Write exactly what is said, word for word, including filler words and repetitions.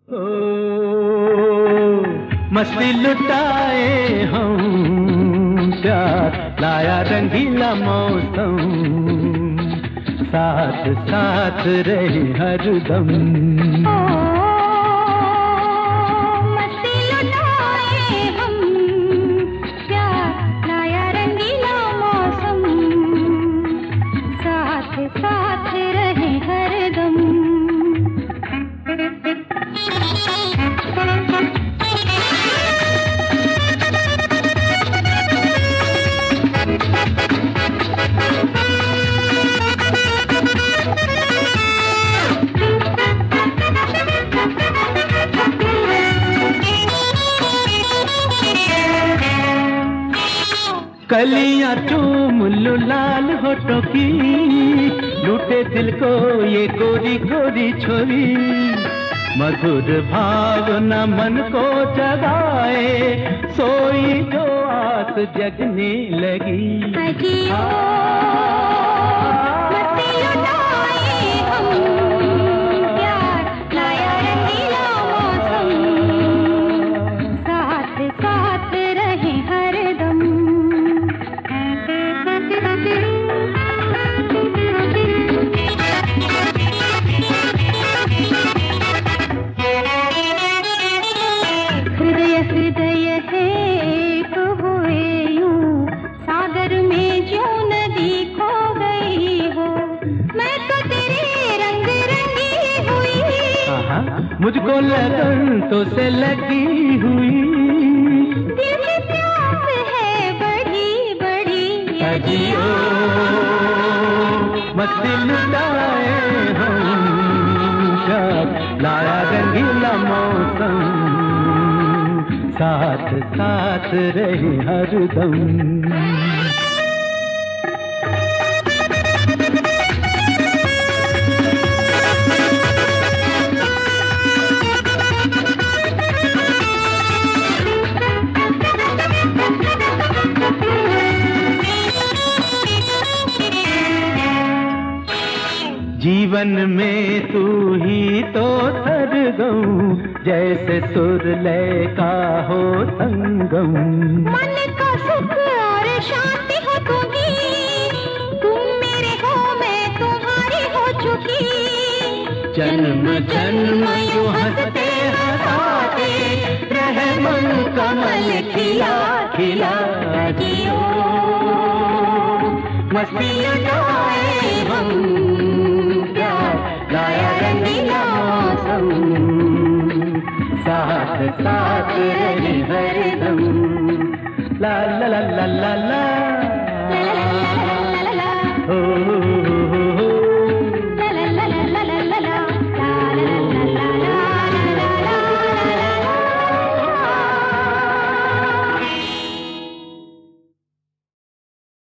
ओ, मस्ती लुटाए हम, प्यार लाया रंगीला मौसम, साथ साथ रहे हरदम। मस्ती लुटाए हम, प्यार लाया रंगीला मौसम, साथ साथ रहे हरदम। कलियां चूम लो लाल होठों की, लूटे दिल को ये गोरी गोरी छोरी, मधुर भावना मन को जगाए, सोई जो आस जगने लगी। मुझको लगन तो से लगी हुई, दिल की प्यास है बड़ी बड़ी। अजियो मस्ती लुटाए हम, प्यार लाया रंगीला मौसम, साथ साथ रहे हरदम। जीवन में तू ही तो सरगम, जैसे सुर लय का हो संगम। मन का सुख और शांति हो तुम्ही, तुम मेरे हो मैं तुम्हारी हो चुकी। जन्म जन्म यूं हंसते हंसाते रहे मन कमल खिला खिला। जियो मस्ती लुटाए हम, लाया रंगीला मौसम, साथ साथ रहे हरदम। ला ला ला ला ला ला।